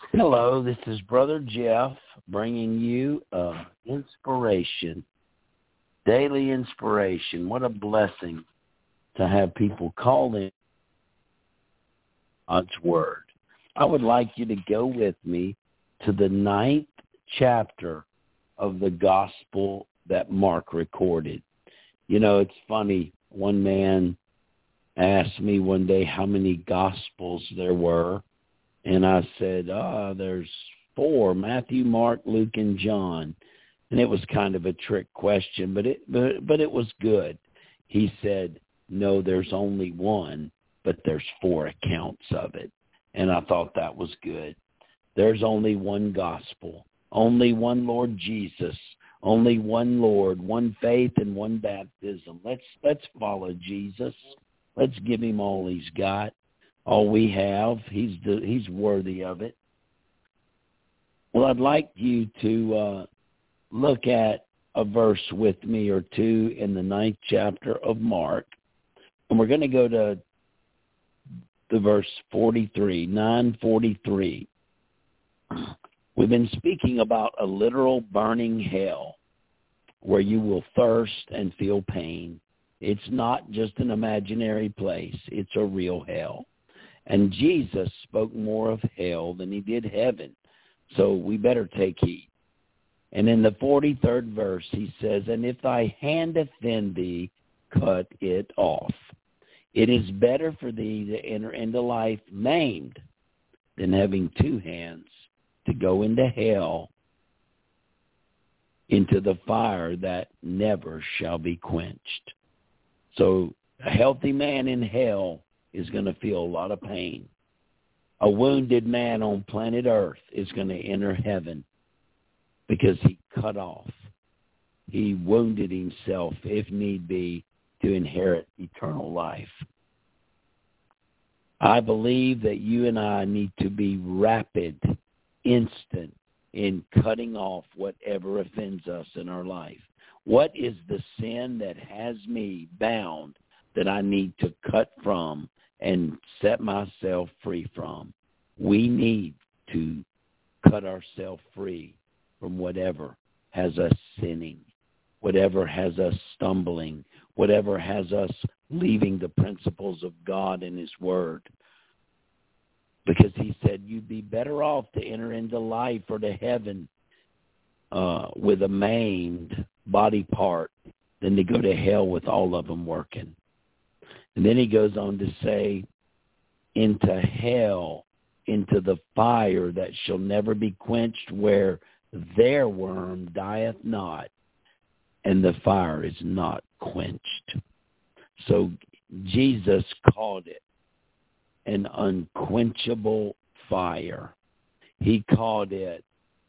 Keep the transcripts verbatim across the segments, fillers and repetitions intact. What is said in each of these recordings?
Hello, this is Brother Jeff bringing you uh, inspiration, daily inspiration. What a blessing to have people call in God's Word. I would like you to go with me to the ninth chapter of the gospel that Mark recorded. You know, it's funny. One man asked me one day how many gospels there were. And I said, ah, oh, there's four, Matthew, Mark, Luke, and John. And it was kind of a trick question, but it but, but it was good. He said, no, there's only one, but there's four accounts of it. And I thought that was good. There's only one gospel, only one Lord Jesus, only one Lord, one faith, and one baptism. Let's let's follow Jesus. Let's give him all he's got. All we have, he's the, he's worthy of it. Well, I'd like you to uh, look at a verse with me or two in the ninth chapter of Mark. And we're going to go to the verse forty-three, nine forty-three. We've been speaking about a literal burning hell where you will thirst and feel pain. It's not just an imaginary place. It's a real hell. And Jesus spoke more of hell than he did heaven. So we better take heed. And in the forty-third verse, he says, and if thy hand offend thee, cut it off. It is better for thee to enter into life maimed than having two hands to go into hell, into the fire that never shall be quenched. So a healthy man in hell is going to feel a lot of pain. A wounded man on planet Earth is going to enter heaven because he cut off. He wounded himself, if need be, to inherit eternal life. I believe that you and I need to be rapid, instant in cutting off whatever offends us in our life. What is the sin that has me bound that I need to cut from and set myself free from? We need to cut ourselves free from whatever has us sinning, whatever has us stumbling, whatever has us leaving the principles of God and his word. Because he said you'd be better off to enter into life or to heaven uh, with a maimed body part than to go to hell with all of them working. And then he goes on to say, into hell, into the fire that shall never be quenched, where their worm dieth not, and the fire is not quenched. So Jesus called it an unquenchable fire. He called it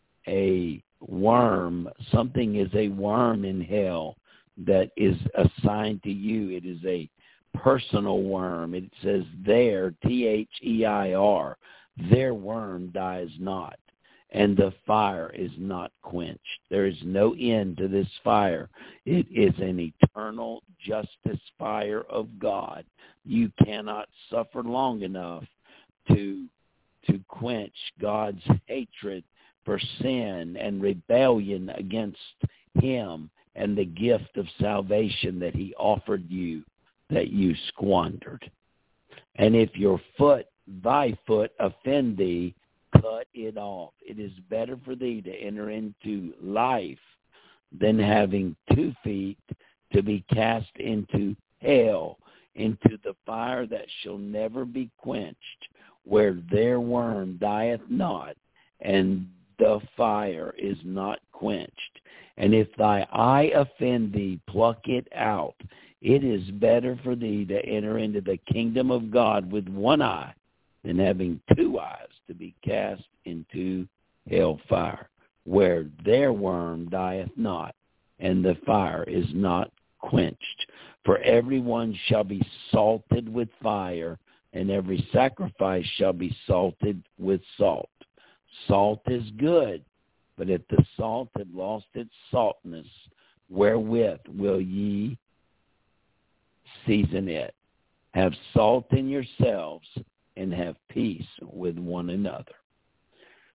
a worm. Something is a worm in hell that is assigned to you. It is a personal worm. It says there, T H E I R, their worm dies not, and the fire is not quenched. There is no end to this fire. It is an eternal justice fire of God. You cannot suffer long enough to to quench God's hatred for sin and rebellion against him and the gift of salvation that he offered you, that you squandered. And if your foot, thy foot, offend thee, cut it off. It is better for thee to enter into life than having two feet to be cast into hell, into the fire that shall never be quenched, where their worm dieth not, and the fire is not quenched. And if thy eye offend thee, pluck it out. It is better for thee to enter into the kingdom of God with one eye than having two eyes to be cast into hellfire, where their worm dieth not, and the fire is not quenched. For everyone shall be salted with fire, and every sacrifice shall be salted with salt. Salt is good, but if the salt had lost its saltness, wherewith will ye season it? Have salt in yourselves, and have peace with one another.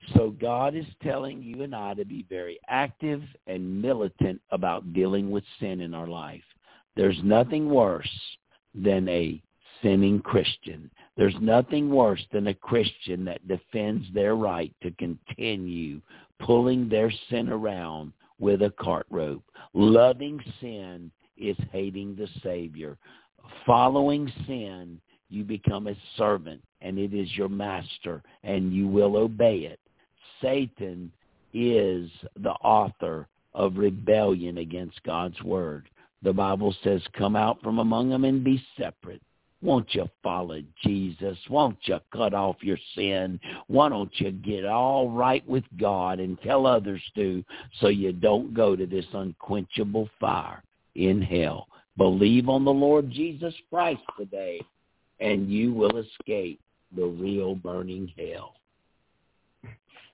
So God is telling you and I to be very active and militant about dealing with sin in our life. There's nothing worse than a sinning Christian. There's nothing worse than a Christian that defends their right to continue pulling their sin around with a cart rope. Loving sin is hating the Savior. Following sin, you become a servant, and it is your master, and you will obey it. Satan is the author of rebellion against God's word. The Bible says, come out from among them and be separate. Won't you follow Jesus? Won't you cut off your sin? Why don't you get all right with God and tell others to, so you don't go to this unquenchable fire in hell? Believe on the Lord Jesus Christ today, and you will escape the real burning hell.